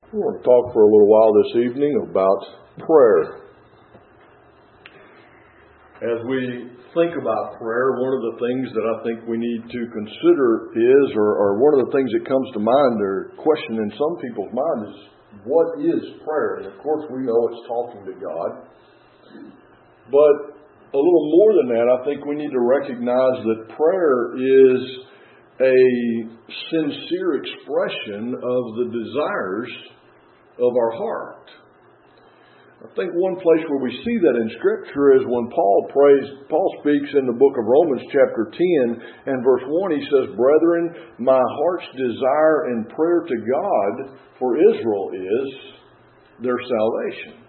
I want to talk for a little while this evening about prayer. As we think about prayer, one of the things that I think we need to consider is, or one of the things that comes to mind, or question in some people's mind is, what is prayer? And of course we know it's talking to God. But a little more than that, I think we need to recognize that prayer is a sincere expression of the desires of our heart. I think one place where we see that in Scripture is when Paul speaks in the book of Romans chapter 10 and verse 1. He says, "Brethren, my heart's desire and prayer to God for Israel is their salvation."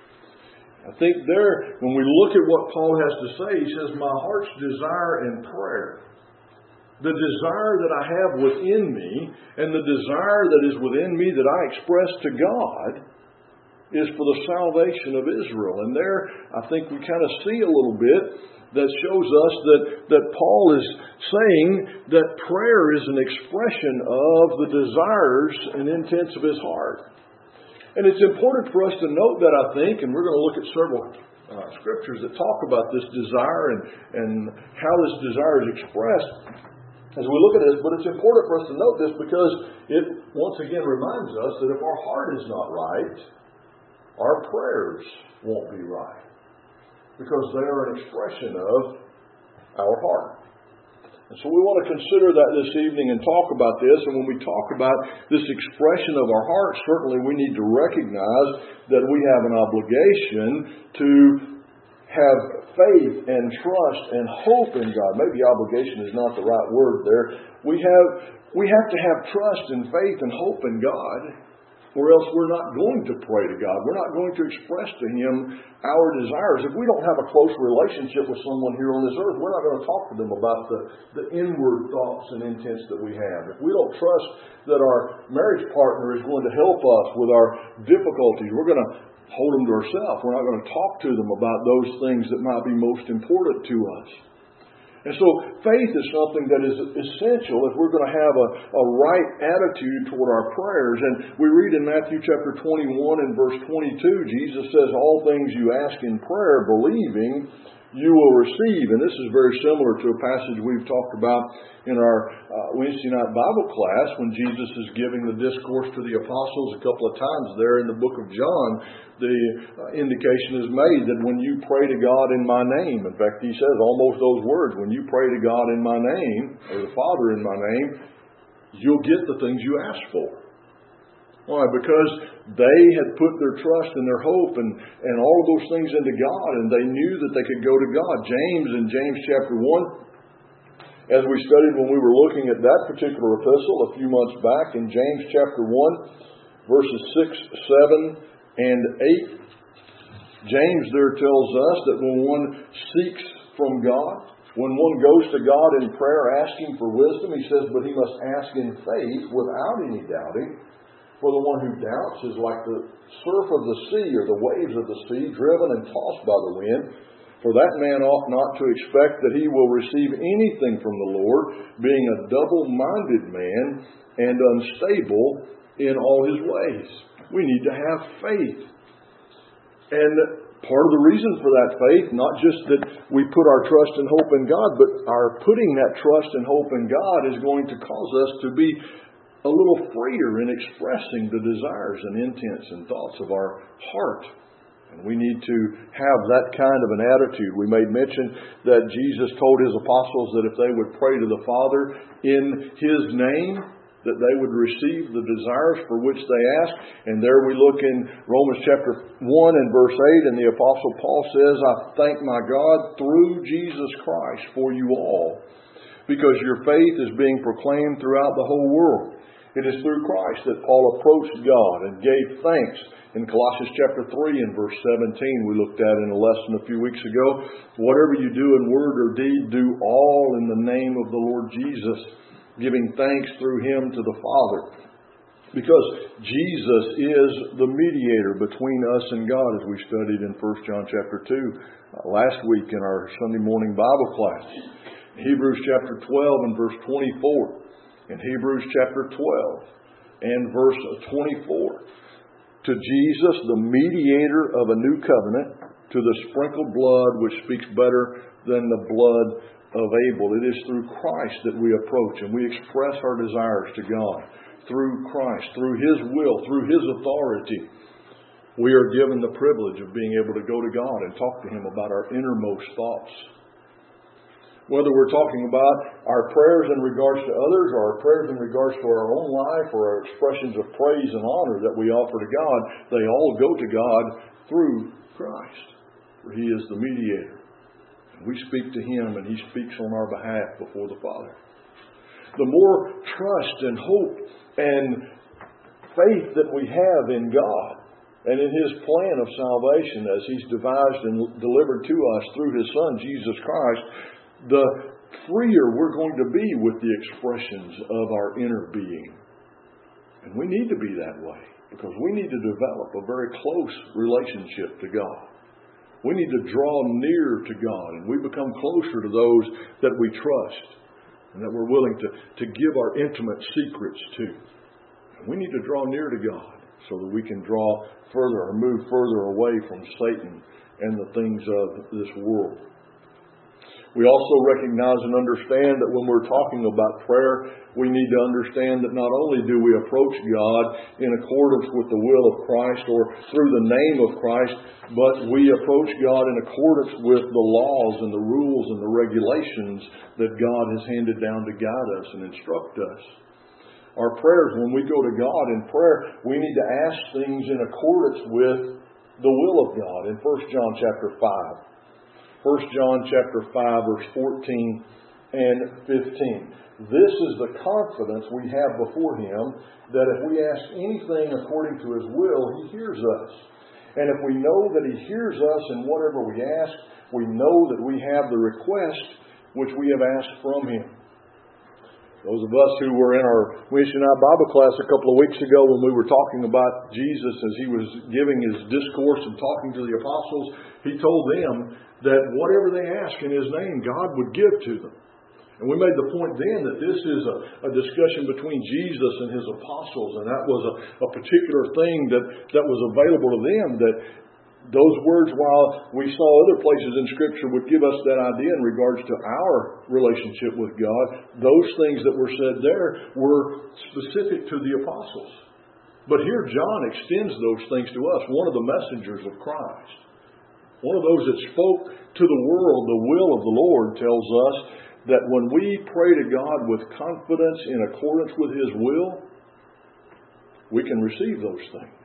I think there, when we look at what Paul has to say, he says, my heart's desire and prayer, the desire that I have within me and the desire that is within me that I express to God is for the salvation of Israel. And there, I think we kind of see a little bit that shows us that Paul is saying that prayer is an expression of the desires and intents of his heart. And it's important for us to note that, I think, and we're going to look at several scriptures that talk about this desire and how this desire is expressed as we look at this. But it's important for us to note this because it once again reminds us that if our heart is not right, our prayers won't be right, because they are an expression of our heart. And so we want to consider that this evening and talk about this. And when we talk about this expression of our heart, certainly we need to recognize that we have an obligation to have faith and trust and hope in God. Maybe obligation is not the right word there. We have to have trust and faith and hope in God, or else we're not going to pray to God. We're not going to express to Him our desires. If we don't have a close relationship with someone here on this earth, we're not going to talk to them about the inward thoughts and intents that we have. If we don't trust that our marriage partner is going to help us with our difficulties, we're going to hold them to ourselves. We're not going to talk to them about those things that might be most important to us. And so faith is something that is essential if we're going to have a right attitude toward our prayers. And we read in Matthew chapter 21 and verse 22, Jesus says, "All things you ask in prayer, believing, you will receive." And this is very similar to a passage we've talked about in our Wednesday night Bible class when Jesus is giving the discourse to the apostles a couple of times there in the book of John. The indication is made that when you pray to God in my name, in fact, he says almost those words, when you pray to God in my name, or the Father in my name, you'll get the things you ask for. Why? Because they had put their trust and their hope and all of those things into God, and they knew that they could go to God. James, in James chapter 1, as we studied when we were looking at that particular epistle a few months back, in James chapter 1, verses 6, 7, and 8, James there tells us that when one seeks from God, when one goes to God in prayer asking for wisdom, he says, but he must ask in faith without any doubting. For the one who doubts is like the surf of the sea, or the waves of the sea, driven and tossed by the wind. For that man ought not to expect that he will receive anything from the Lord, being a double-minded man and unstable in all his ways. We need to have faith. And part of the reason for that faith, not just that we put our trust and hope in God, but our putting that trust and hope in God is going to cause us to be a little freer in expressing the desires and intents and thoughts of our heart. And we need to have that kind of an attitude. We made mention that Jesus told His apostles that if they would pray to the Father in His name, that they would receive the desires for which they ask. And there we look in Romans chapter 1 and verse 8, and the Apostle Paul says, "I thank my God through Jesus Christ for you all, because your faith is being proclaimed throughout the whole world." It is through Christ that Paul approached God and gave thanks. In Colossians chapter 3 and verse 17, we looked at in a lesson a few weeks ago, "Whatever you do in word or deed, do all in the name of the Lord Jesus, giving thanks through Him to the Father." Because Jesus is the mediator between us and God, as we studied in 1 John chapter 2 last week in our Sunday morning Bible class. Hebrews chapter 12 and verse 24. In Hebrews chapter 12 and verse 24, to Jesus, the mediator of a new covenant, to the sprinkled blood which speaks better than the blood of Abel. It is through Christ that we approach and we express our desires to God. Through Christ, through His will, through His authority, we are given the privilege of being able to go to God and talk to Him about our innermost thoughts. Whether we're talking about our prayers in regards to others or our prayers in regards to our own life or our expressions of praise and honor that we offer to God, they all go to God through Christ. For He is the mediator. And we speak to Him and He speaks on our behalf before the Father. The more trust and hope and faith that we have in God and in His plan of salvation as He's devised and delivered to us through His Son, Jesus Christ, the freer we're going to be with the expressions of our inner being. And we need to be that way because we need to develop a very close relationship to God. We need to draw near to God and we become closer to those that we trust and that we're willing to give our intimate secrets to. And we need to draw near to God so that we can draw further or move further away from Satan and the things of this world. We also recognize and understand that when we're talking about prayer, we need to understand that not only do we approach God in accordance with the will of Christ or through the name of Christ, but we approach God in accordance with the laws and the rules and the regulations that God has handed down to guide us and instruct us. Our prayers, when we go to God in prayer, we need to ask things in accordance with the will of God. In 1 John chapter 5. 1 John chapter 5, verse 14 and 15. This is the confidence we have before Him, that if we ask anything according to His will, He hears us. And if we know that He hears us in whatever we ask, we know that we have the request which we have asked from Him. Those of us who were in our Wednesday night Bible class a couple of weeks ago when we were talking about Jesus as He was giving His discourse and talking to the apostles, He told them that whatever they ask in His name, God would give to them. And we made the point then that this is a discussion between Jesus and His apostles, and that was a particular thing that was available to them, that those words, while we saw other places in Scripture would give us that idea in regards to our relationship with God, those things that were said there were specific to the apostles. But here John extends those things to us, one of the messengers of Christ. One of those that spoke to the world the will of the Lord tells us that when we pray to God with confidence in accordance with His will, we can receive those things.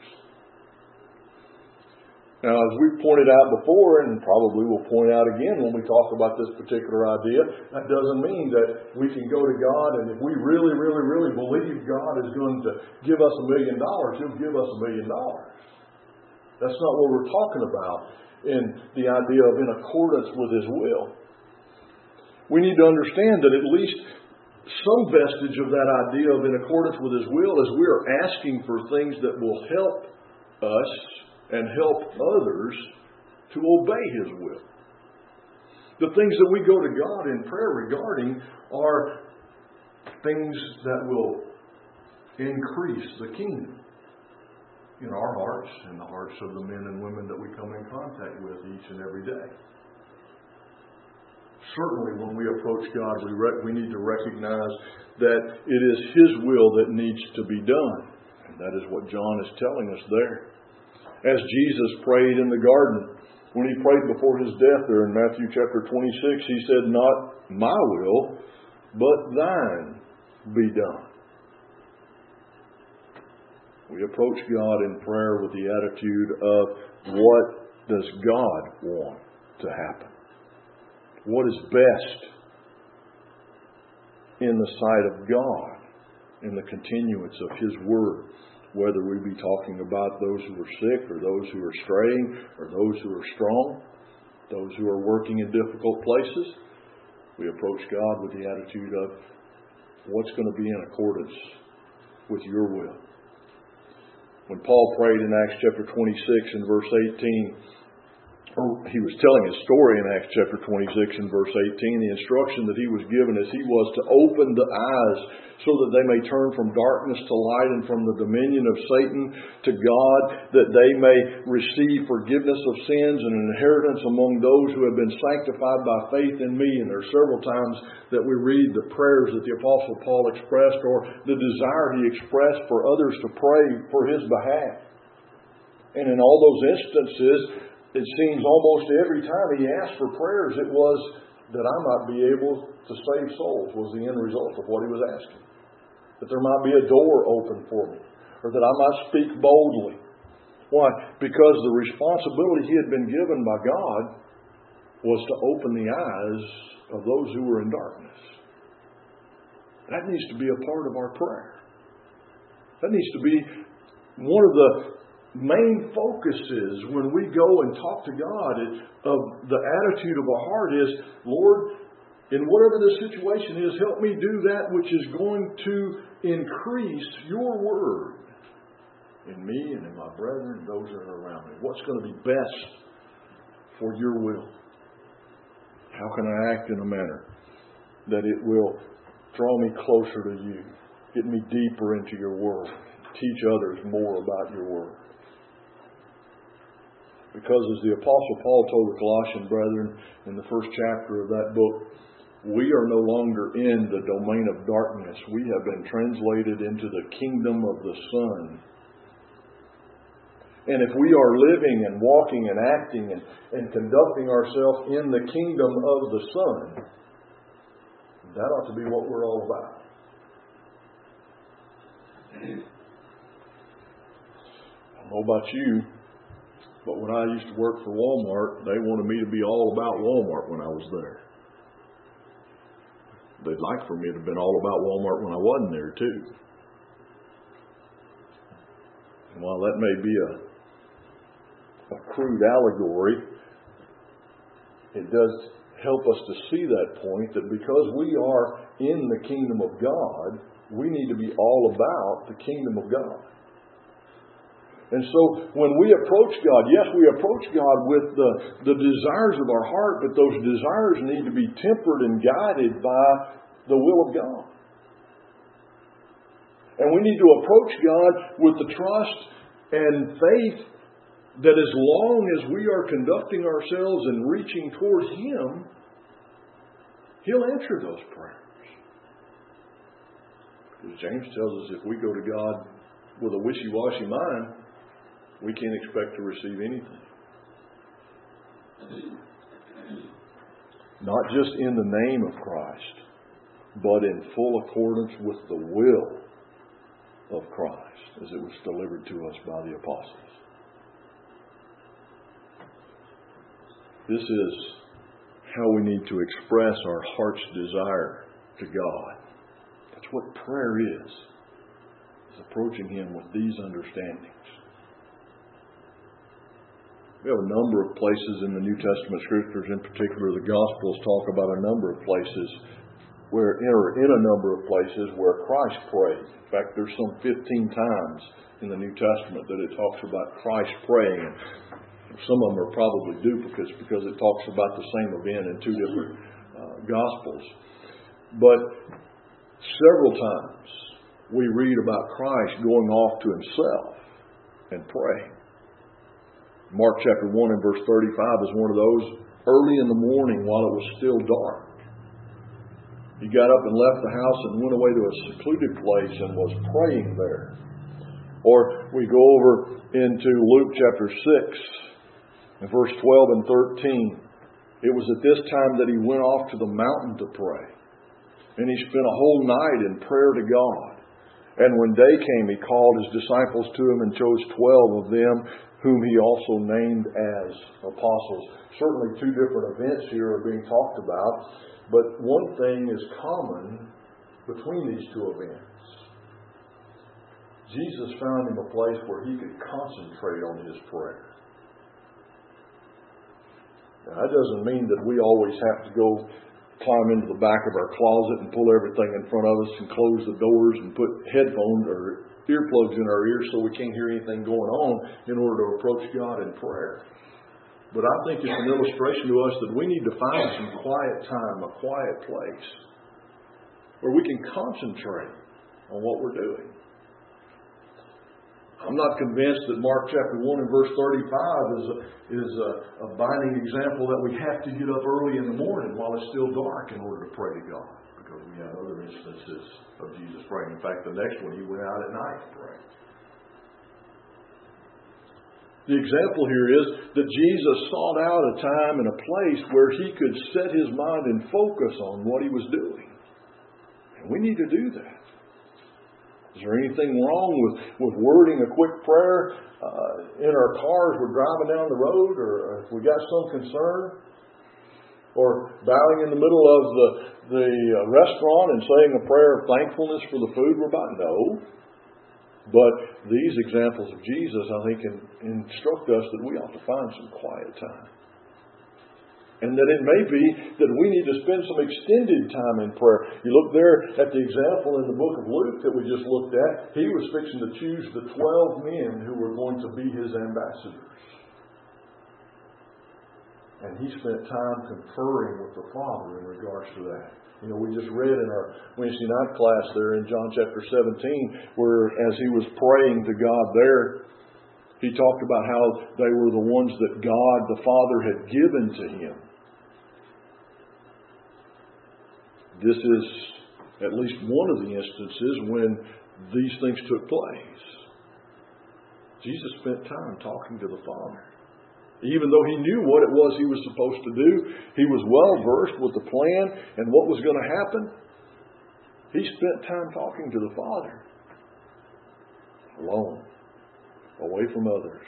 Now, as we've pointed out before, and probably will point out again when we talk about this particular idea, that doesn't mean that we can go to God and if we really, really, really believe God is going to give us $1 million, He'll give us $1 million. That's not what we're talking about in the idea of in accordance with His will. We need to understand that at least some vestige of that idea of in accordance with His will is we are asking for things that will help us and help others to obey His will. The things that we go to God in prayer regarding are things that will increase the kingdom in our hearts and the hearts of the men and women that we come in contact with each and every day. Certainly when we approach God, we need to recognize that it is His will that needs to be done. And that is what John is telling us there. As Jesus prayed in the garden, when He prayed before His death there in Matthew chapter 26, He said, "Not my will, but thine be done." We approach God in prayer with the attitude of what does God want to happen? What is best in the sight of God in the continuance of His Word? Whether we be talking about those who are sick or those who are straying or those who are strong, those who are working in difficult places, we approach God with the attitude of what's going to be in accordance with your will. When Paul prayed in Acts chapter 26 and verse 18, he was telling his story in Acts chapter 26 and verse 18, the instruction that he was given as he was to open the eyes so that they may turn from darkness to light and from the dominion of Satan to God, that they may receive forgiveness of sins and an inheritance among those who have been sanctified by faith in me. And there are several times that we read the prayers that the Apostle Paul expressed, or the desire he expressed for others to pray for his behalf. And in all those instances, it seems almost every time he asked for prayers, it was that I might be able to save souls, was the end result of what he was asking. That there might be a door open for me, or that I might speak boldly. Why? Because the responsibility he had been given by God was to open the eyes of those who were in darkness. That needs to be a part of our prayer. That needs to be one of the main focuses when we go and talk to God. Of the attitude of our heart is, Lord, in whatever the situation is, help me do that which is going to increase your word in me and in my brethren and those that are around me. What's going to be best for your will? How can I act in a manner that it will draw me closer to you, get me deeper into your word, teach others more about your word? Because as the Apostle Paul told the Colossian brethren in the first chapter of that book, we are no longer in the domain of darkness. We have been translated into the kingdom of the Son. And if we are living and walking and acting and conducting ourselves in the kingdom of the Son, that ought to be what we're all about. I don't know about you, but when I used to work for Walmart, they wanted me to be all about Walmart when I was there. They'd like for me to have been all about Walmart when I wasn't there too. And while that may be a crude allegory, it does help us to see that point, that because we are in the kingdom of God, we need to be all about the kingdom of God. And so when we approach God, yes, we approach God with the desires of our heart, but those desires need to be tempered and guided by the will of God. And we need to approach God with the trust and faith that as long as we are conducting ourselves and reaching towards Him, He'll answer those prayers. Because James tells us if we go to God with a wishy-washy mind, we can't expect to receive anything. Not just in the name of Christ, but in full accordance with the will of Christ as it was delivered to us by the apostles. This is how we need to express our heart's desire to God. That's what prayer is approaching Him with these understandings. We have a number of places in the New Testament Scriptures, in particular the Gospels, talk about a number of places where Christ prayed. In fact, there's some 15 times in the New Testament that it talks about Christ praying. And some of them are probably duplicates because it talks about the same event in two different Gospels. But several times we read about Christ going off to Himself and praying. Mark chapter 1 and verse 35 is one of those. Early in the morning while it was still dark, He got up and left the house and went away to a secluded place and was praying there. Or we go over into Luke chapter 6 and verse 12 and 13. It was at this time that He went off to the mountain to pray. And He spent a whole night in prayer to God. And when day came, He called His disciples to Him and chose 12 of them, whom He also named as apostles. Certainly two different events here are being talked about, but one thing is common between these two events. Jesus found Him a place where He could concentrate on His prayer. Now, that doesn't mean that we always have to go climb into the back of our closet and pull everything in front of us and close the doors and put headphones or earplugs in our ears so we can't hear anything going on in order to approach God in prayer. But I think it's an illustration to us that we need to find some quiet time, a quiet place, where we can concentrate on what we're doing. I'm not convinced that Mark chapter 1 and verse 35 is a binding example that we have to get up early in the morning while it's still dark in order to pray to God. Because we have other instances of Jesus praying. In fact, the next one, He went out at night to pray. The example here is that Jesus sought out a time and a place where He could set His mind and focus on what He was doing. And we need to do that. Is there anything wrong with wording a quick prayer in our cars we're driving down the road, or if we got some concern? Or bowing in the middle of the restaurant and saying a prayer of thankfulness for the food we're buying? No. But these examples of Jesus, I think, can instruct us that we ought to find some quiet time. And that it may be that we need to spend some extended time in prayer. You look there at the example in the book of Luke that we just looked at. He was fixing to choose the 12 men who were going to be His ambassadors. And He spent time conferring with the Father in regards to that. You know, we just read in our Wednesday night class there in John chapter 17, where as He was praying to God there, He talked about how they were the ones that God the Father had given to Him. This is at least one of the instances when these things took place. Jesus spent time talking to the Father. Even though He knew what it was He was supposed to do, He was well versed with the plan and what was going to happen. He spent time talking to the Father. Alone. Away from others.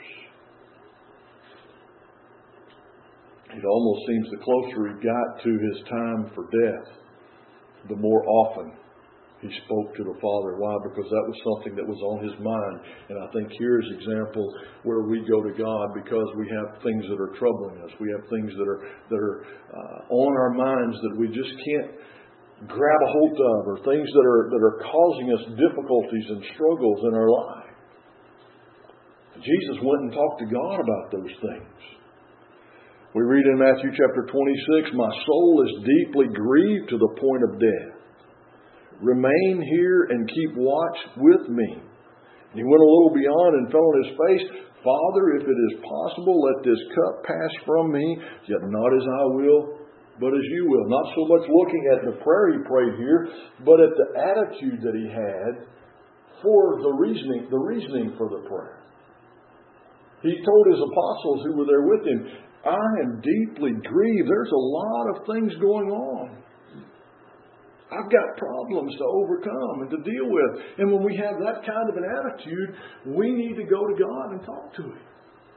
It almost seems the closer He got to His time for death, the more often He spoke to the Father. Why? Because that was something that was on His mind. And I think here's an example where we go to God because we have things that are troubling us. We have things that are on our minds that we just can't grab a hold of, or things that are causing us difficulties and struggles in our life. Jesus went and talked to God about those things. We read in Matthew chapter 26, "My soul is deeply grieved to the point of death. Remain here and keep watch with me." And He went a little beyond and fell on His face. "Father, if it is possible, let this cup pass from me, yet not as I will, but as you will." Not so much looking at the prayer He prayed here, but at the attitude that He had for the reasoning for the prayer. He told His apostles who were there with Him, "I am deeply grieved. There's a lot of things going on. I've got problems to overcome and to deal with." And when we have that kind of an attitude, we need to go to God and talk to Him.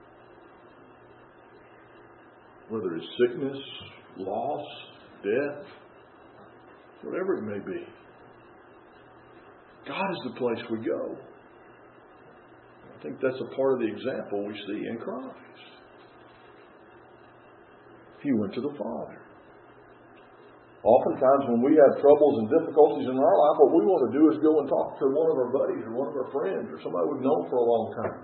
Whether it's sickness, loss, death, whatever it may be. God is the place we go. I think that's a part of the example we see in Christ. He went to the Father. Oftentimes when we have troubles and difficulties in our life, what we want to do is go and talk to one of our buddies or one of our friends or somebody we've known for a long time.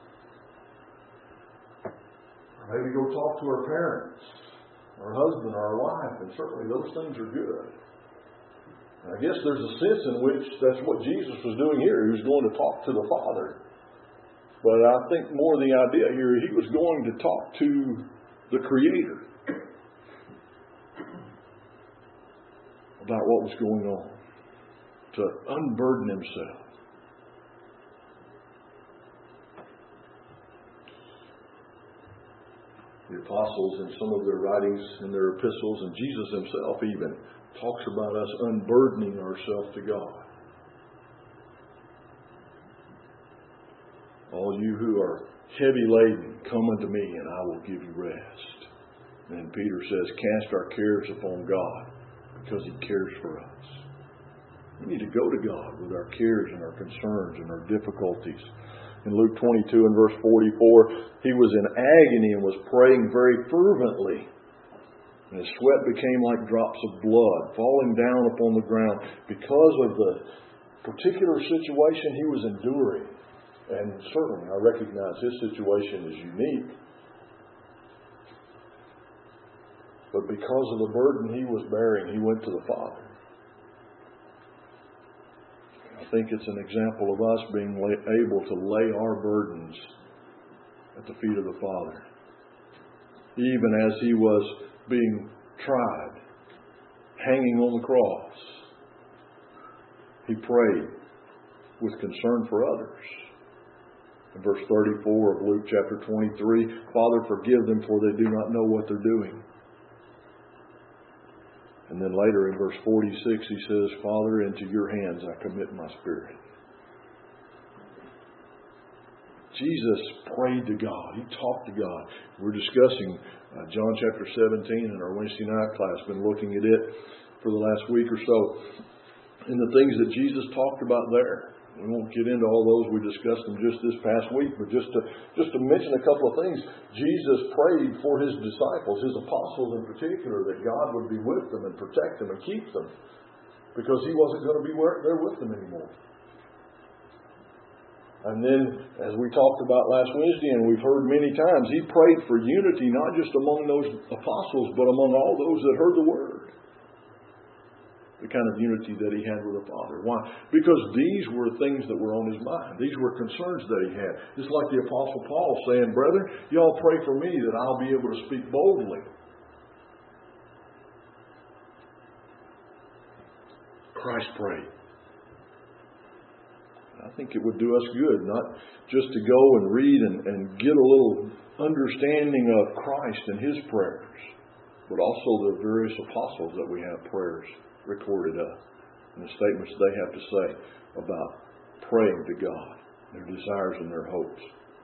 Or maybe go talk to our parents, our husband, or our wife, and certainly those things are good. And I guess there's a sense in which that's what Jesus was doing here. He was going to talk to the Father. But I think more the idea here, He was going to talk to the Creator about what was going on, to unburden Himself. The apostles in some of their writings, in their epistles, and Jesus Himself even talks about us unburdening ourselves to God. "All you who are heavy laden, come unto me, and I will give you rest." And Peter says, "Cast our cares upon God, because He cares for us." We need to go to God with our cares and our concerns and our difficulties. In Luke 22 and verse 44, He was in agony and was praying very fervently. And His sweat became like drops of blood falling down upon the ground because of the particular situation He was enduring. And certainly I recognize His situation is unique. But because of the burden he was bearing, he went to the Father. I think it's an example of us being able to lay our burdens at the feet of the Father. Even as he was being tried, hanging on the cross, he prayed with concern for others. In verse 34 of Luke chapter 23, Father, forgive them, for they do not know what they're doing. And then later in verse 46, he says, Father, into your hands I commit my spirit. Jesus prayed to God. He talked to God. We're discussing John chapter 17 in our Wednesday night class. Been looking at it for the last week or so. And the things that Jesus talked about there. We won't get into all those. We discussed them just this past week. But just to mention a couple of things. Jesus prayed for his disciples, his apostles in particular, that God would be with them and protect them and keep them. Because he wasn't going to be there with them anymore. And then, as we talked about last Wednesday, and we've heard many times, he prayed for unity, not just among those apostles, but among all those that heard the word. The kind of unity that he had with the Father. Why? Because these were things that were on his mind. These were concerns that he had. Just like the Apostle Paul saying, brethren, y'all pray for me that I'll be able to speak boldly. Christ prayed. I think it would do us good, not just to go and read and get a little understanding of Christ and his prayers, but also the various apostles that we have prayers recorded up and the statements they have to say about praying to God, their desires and their hopes.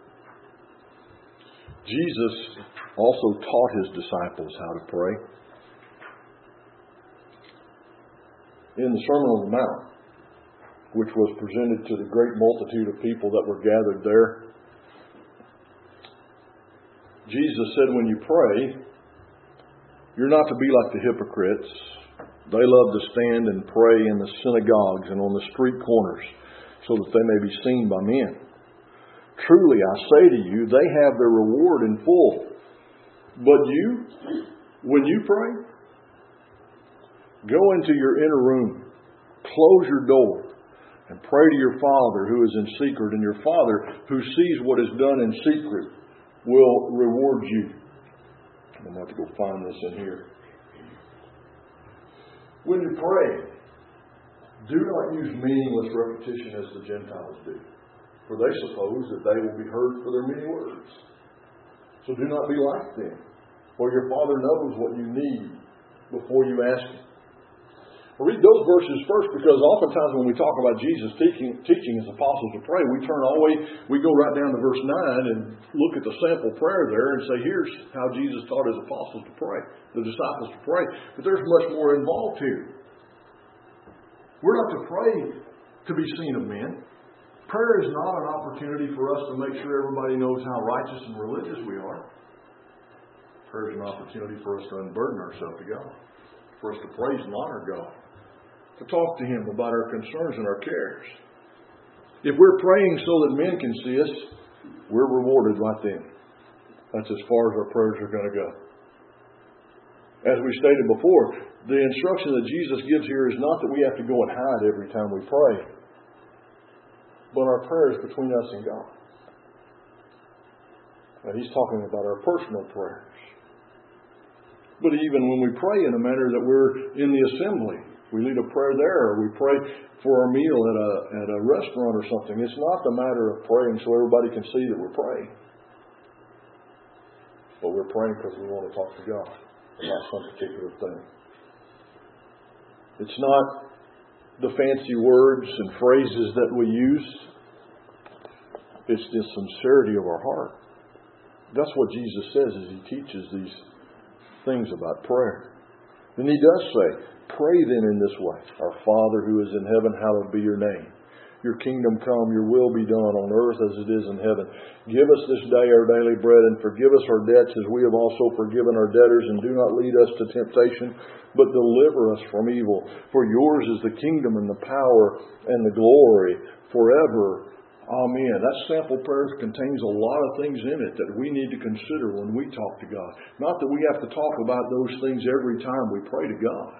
Jesus also taught his disciples how to pray. In the Sermon on the Mount, which was presented to the great multitude of people that were gathered there, Jesus said, when you pray, you're not to be like the hypocrites. They love to stand and pray in the synagogues and on the street corners so that they may be seen by men. Truly, I say to you, they have their reward in full. But you, when you pray, go into your inner room, close your door, and pray to your Father who is in secret, and your Father who sees what is done in secret will reward you. I'm going to have to go find this in here. When you pray, do not use meaningless repetition as the Gentiles do, for they suppose that they will be heard for their many words. So do not be like them, for your Father knows what you need before you ask Him. I'll read those verses first because oftentimes when we talk about Jesus teaching his apostles to pray, we go right down to verse 9 and look at the sample prayer there and say, here's how Jesus taught his apostles to pray, the disciples to pray. But there's much more involved here. We're not to pray to be seen of men. Prayer is not an opportunity for us to make sure everybody knows how righteous and religious we are. Prayer is an opportunity for us to unburden ourselves to God, for us to praise and honor God, to talk to Him about our concerns and our cares. If we're praying so that men can see us, we're rewarded right then. That's as far as our prayers are going to go. As we stated before, the instruction that Jesus gives here is not that we have to go and hide every time we pray, but our prayer is between us and God. Now, He's talking about our personal prayers. But even when we pray in a manner that we're in the assembly, we lead a prayer there, or we pray for our meal at a restaurant or something. It's not the matter of praying so everybody can see that we're praying. But we're praying because we want to talk to God about some particular thing. It's not the fancy words and phrases that we use. It's the sincerity of our heart. That's what Jesus says as He teaches these things about prayer. And He does say, pray then in this way. Our Father who is in heaven, hallowed be your name. Your kingdom come, your will be done on earth as it is in heaven. Give us this day our daily bread, and forgive us our debts as we have also forgiven our debtors. And do not lead us to temptation, but deliver us from evil. For yours is the kingdom and the power and the glory forever. Amen. That sample prayer contains a lot of things in it that we need to consider when we talk to God. Not that we have to talk about those things every time we pray to God.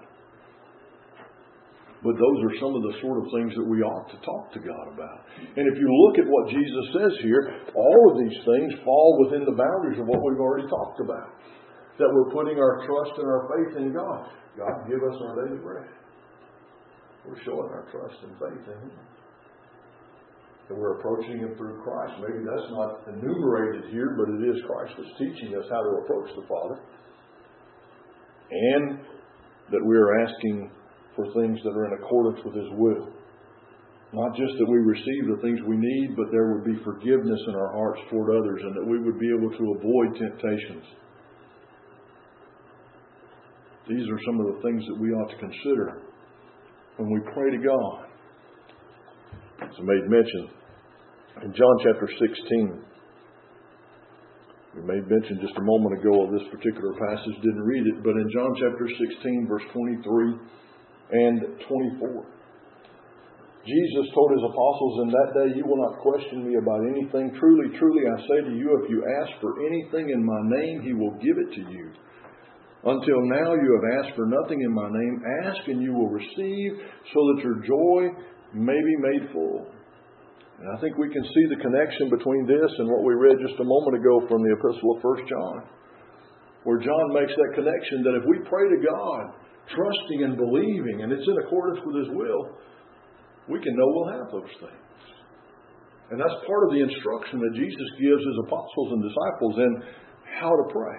But those are some of the sort of things that we ought to talk to God about. And if you look at what Jesus says here, all of these things fall within the boundaries of what we've already talked about. That we're putting our trust and our faith in God. God, give us our daily bread. We're showing our trust and faith in Him. That we're approaching Him through Christ. Maybe that's not enumerated here, but it is Christ that's teaching us how to approach the Father. And that we are asking for things that are in accordance with His will. Not just that we receive the things we need, but there would be forgiveness in our hearts toward others, and that we would be able to avoid temptations. These are some of the things that we ought to consider when we pray to God. As I made mention, in John chapter 16, we made mention just a moment ago of this particular passage, didn't read it, but in John chapter 16, verse 23 and 24, Jesus told His apostles, "In that day you will not question me about anything. Truly, truly, I say to you, if you ask for anything in my name, He will give it to you. Until now you have asked for nothing in my name. Ask and you will receive, so that your joy may be made full." And I think we can see the connection between this and what we read just a moment ago from the epistle of 1 John, where John makes that connection that if we pray to God, trusting and believing, and it's in accordance with His will, we can know we'll have those things. And that's part of the instruction that Jesus gives His apostles and disciples in how to pray.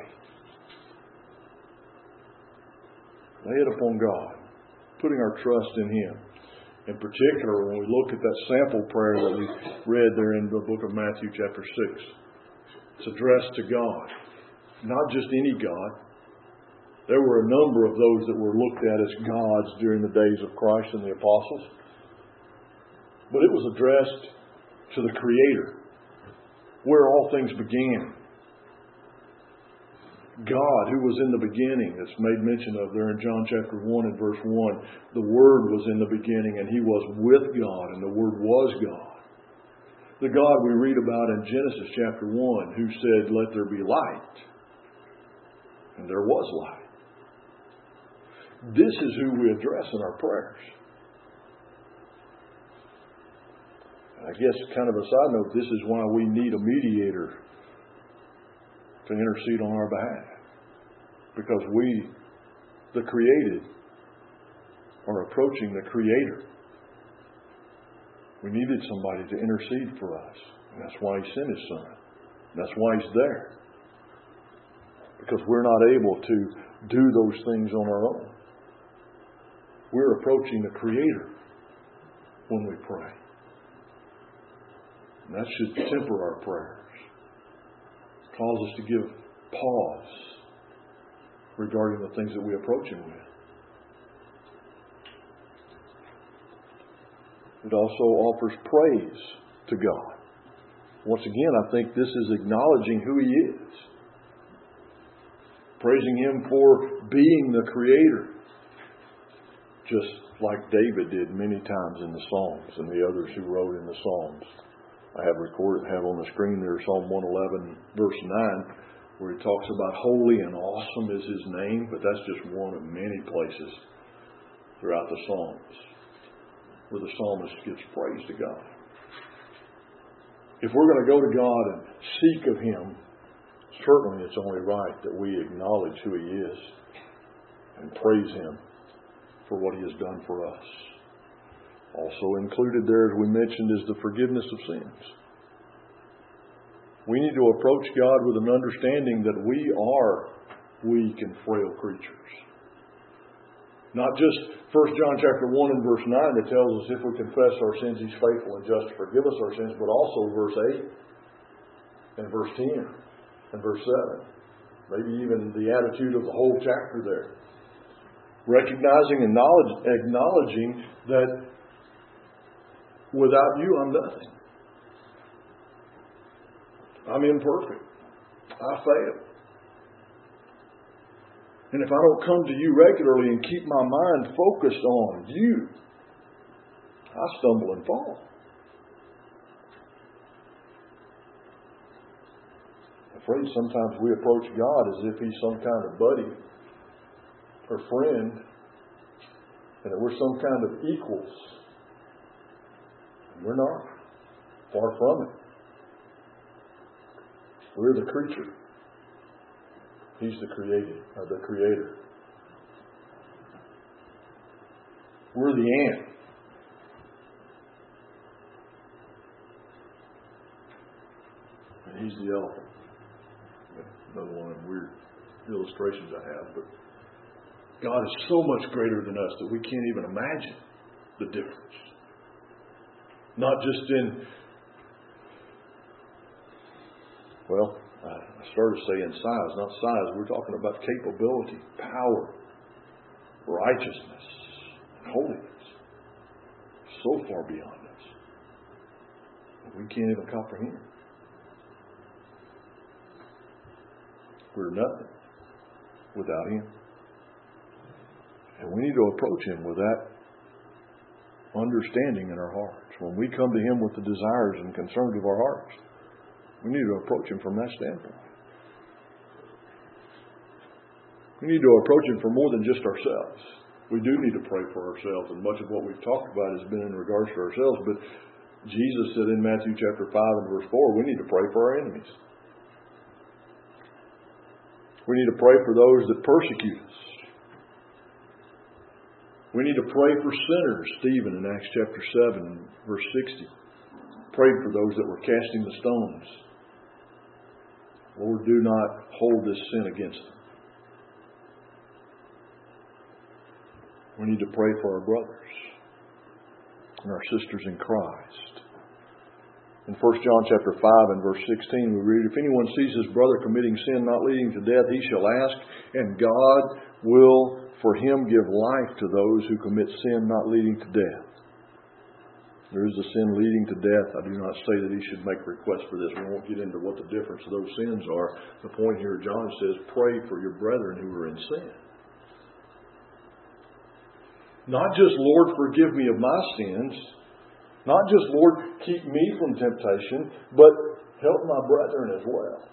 Lay it upon God, putting our trust in Him. In particular, when we look at that sample prayer that we read there in the book of Matthew chapter 6, it's addressed to God, not just any God. There were a number of those that were looked at as gods during the days of Christ and the apostles. But it was addressed to the Creator, where all things began. God, who was in the beginning, that's made mention of there in John chapter 1 and verse 1. The Word was in the beginning, and He was with God, and the Word was God. The God we read about in Genesis chapter 1, who said, "Let there be light." And there was light. This is who we address in our prayers. I guess kind of a side note, this is why we need a mediator to intercede on our behalf. Because we, the created, are approaching the Creator. We needed somebody to intercede for us. And that's why He sent His Son. That's why He's there. Because we're not able to do those things on our own. We're approaching the Creator when we pray. And that should temper our prayers. Cause us to give pause regarding the things that we approach Him with. It also offers praise to God. Once again, I think this is acknowledging who He is. Praising Him for being the Creator. Just like David did many times in the Psalms and the others who wrote in the Psalms. I have on the screen there Psalm 111 verse 9, where he talks about holy and awesome is His name, but that's just one of many places throughout the Psalms where the psalmist gives praise to God. If we're going to go to God and seek of Him, certainly it's only right that we acknowledge who He is and praise Him for what He has done for us. Also included there, as we mentioned, is the forgiveness of sins. We need to approach God with an understanding that we are weak and frail creatures. Not just 1 John chapter 1 and verse 9 that tells us if we confess our sins, He's faithful and just to forgive us our sins, but also verse 8 and verse 10 and verse 7. Maybe even the attitude of the whole chapter there. Recognizing and acknowledging that without You, I'm nothing. I'm imperfect. I fail. And if I don't come to You regularly and keep my mind focused on You, I stumble and fall. I'm afraid sometimes we approach God as if He's some kind of buddy or friend, and that we're some kind of equals. And we're not. Far from it. We're the creature. He's the creator. We're the ant. And He's the elephant. Another one of the weird illustrations I have, but God is so much greater than us that we can't even imagine the difference. Not just in, well, I started saying size, not size. We're talking about capability, power, righteousness, holiness. So far beyond us. We can't even comprehend. We're nothing without Him. And we need to approach Him with that understanding in our hearts. When we come to Him with the desires and concerns of our hearts, we need to approach Him from that standpoint. We need to approach Him for more than just ourselves. We do need to pray for ourselves, and much of what we've talked about has been in regards to ourselves, but Jesus said in Matthew chapter 5 and verse 4, we need to pray for our enemies. We need to pray for those that persecute us. We need to pray for sinners. Stephen in Acts chapter 7 and verse 60 prayed for those that were casting the stones. Lord, do not hold this sin against them. We need to pray for our brothers and our sisters in Christ. In 1 John chapter 5 and verse 16 we read, if anyone sees his brother committing sin not leading to death, he shall ask, and God will for him give life to those who commit sin not leading to death. There is a sin leading to death. I do not say that he should make requests for this. We won't get into what the difference of those sins are. The point here, John says, pray for your brethren who are in sin. Not just, Lord, forgive me of my sins. Not just, Lord, keep me from temptation, but help my brethren as well.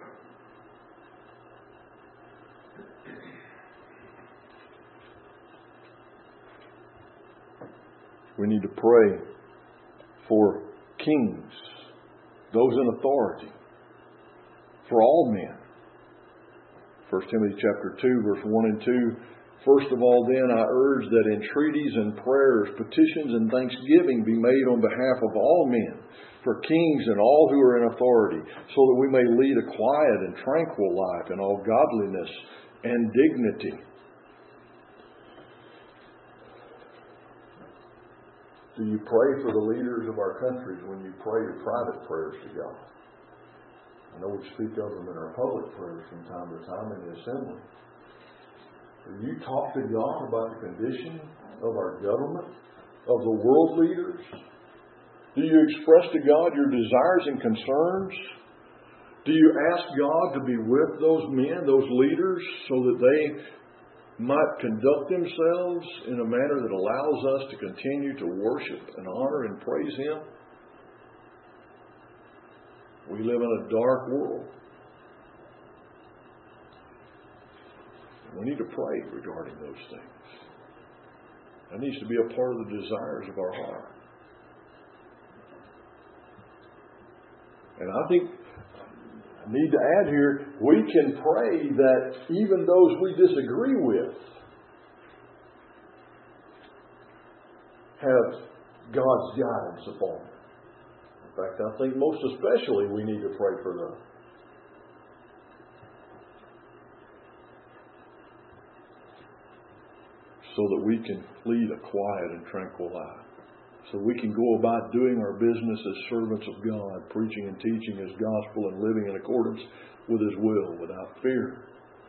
We need to pray for kings, those in authority, for all men. 1 Timothy chapter 2, verse 1 and 2. First of all, then, I urge that entreaties and prayers, petitions and thanksgiving be made on behalf of all men, for kings and all who are in authority, so that we may lead a quiet and tranquil life in all godliness and dignity. Do you pray for the leaders of our countries when you pray your private prayers to God? I know we speak of them in our public prayers from time to time in the assembly. Do you talk to God about the condition of our government, of the world leaders? Do you express to God your desires and concerns? Do you ask God to be with those men, those leaders, so that they might conduct themselves in a manner that allows us to continue to worship and honor and praise Him? We live in a dark world. We need to pray regarding those things. That needs to be a part of the desires of our heart. And I think I need to add here, we can pray that even those we disagree with have God's guidance upon them. In fact, I think most especially we need to pray for them. So that we can lead a quiet and tranquil life. So we can go about doing our business as servants of God, preaching and teaching His gospel and living in accordance with His will, without fear,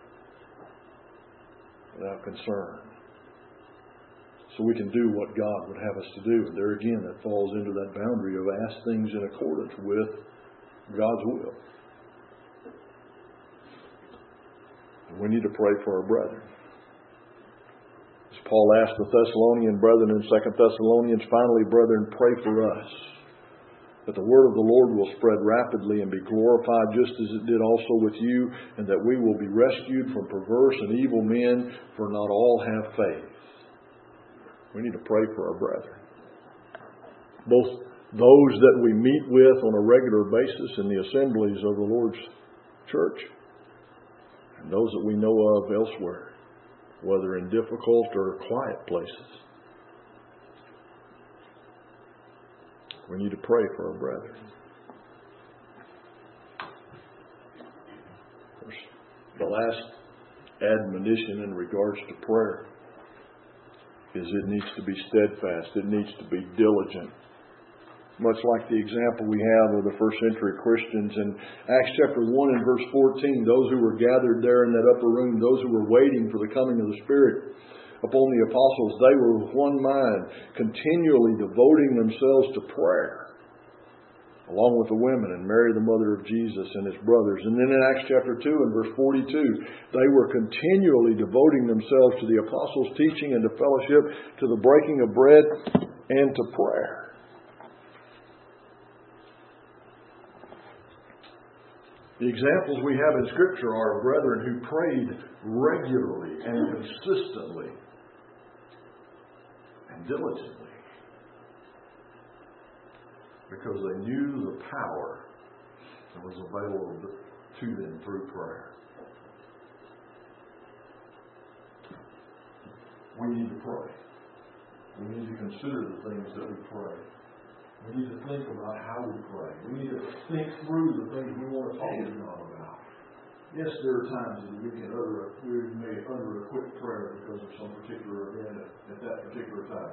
without concern. So we can do what God would have us to do. And there again, that falls into that boundary of ask things in accordance with God's will. And we need to pray for our brethren. As Paul asked the Thessalonian brethren in 2 Thessalonians, finally, brethren, pray for us, that the word of the Lord will spread rapidly and be glorified just as it did also with you, and that we will be rescued from perverse and evil men, for not all have faith. We need to pray for our brethren. Both those that we meet with on a regular basis in the assemblies of the Lord's church, and those that we know of elsewhere, whether in difficult or quiet places. We need to pray for our brethren. Of course, the last admonition in regards to prayer is it needs to be steadfast. It needs to be diligent. Much like the example we have of the first century Christians in Acts chapter 1 and verse 14, those who were gathered there in that upper room, those who were waiting for the coming of the Spirit upon the apostles, they were with one mind, continually devoting themselves to prayer, along with the women and Mary, the mother of Jesus, and his brothers. And then in Acts chapter 2 and verse 42, they were continually devoting themselves to the apostles' teaching and to fellowship, to the breaking of bread, and to prayer. The examples we have in Scripture are brethren who prayed regularly and consistently and diligently because they knew the power that was available to them through prayer. We need to pray. We need to consider the things that we pray. We need to think about how we pray. We need to think through the things we want to talk to God about. Yes, there are times that we may utter a quick prayer because of some particular event at that particular time.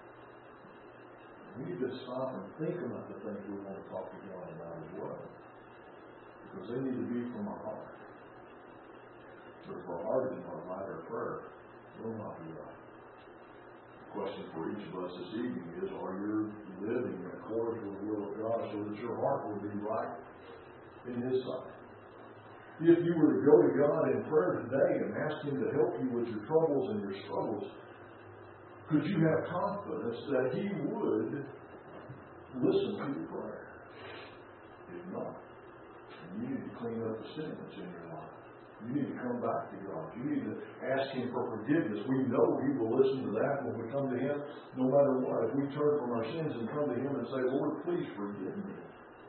We need to stop and think about the things we want to talk to God about as well. Because they need to be from our heart. But if our heart is not right, our prayer will not be right. The question for each of us this evening is, are you living in accordance with the will of God so that your heart will be right in His sight? If you were to go to God in prayer today and ask Him to help you with your troubles and your struggles, could you have confidence that He would listen to your prayer? If not, you need to clean up the sin that's in your life. You need to come back to God. You need to ask Him for forgiveness. We know He will listen to that when we come to Him, no matter what. If we turn from our sins and come to Him and say, Lord, please forgive me.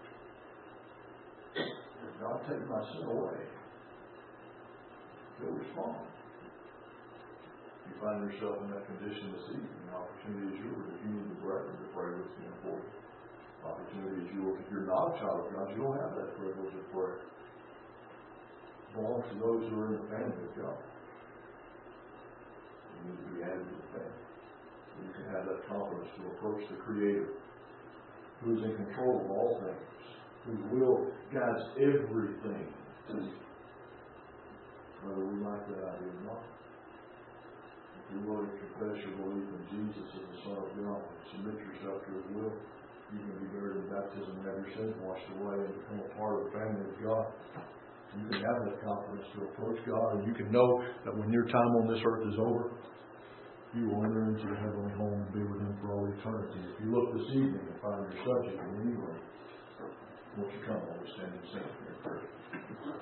God, take my sin away. He'll respond. If you find yourself in that condition this evening, the opportunity is yours. If you need the brethren to pray with you for you, the opportunity is yours. If you're not a child of God, you don't have that privilege of prayer. It belongs to those who are in the family of God. You need to be added to the family. You can have that confidence to approach the Creator, who is in control of all things, whose will guides everything, whether we like that idea or not. If you will confess your belief in Jesus as the Son of God and submit yourself to His will, you can be buried in baptism and have your sins washed away and become a part of the family of God. You can have that confidence to approach God, and you can know that when your time on this earth is over, you will enter into the heavenly home and be with Him for all eternity. If you look this evening and find your subject in any way, won't you come while we stand and sing in prayer?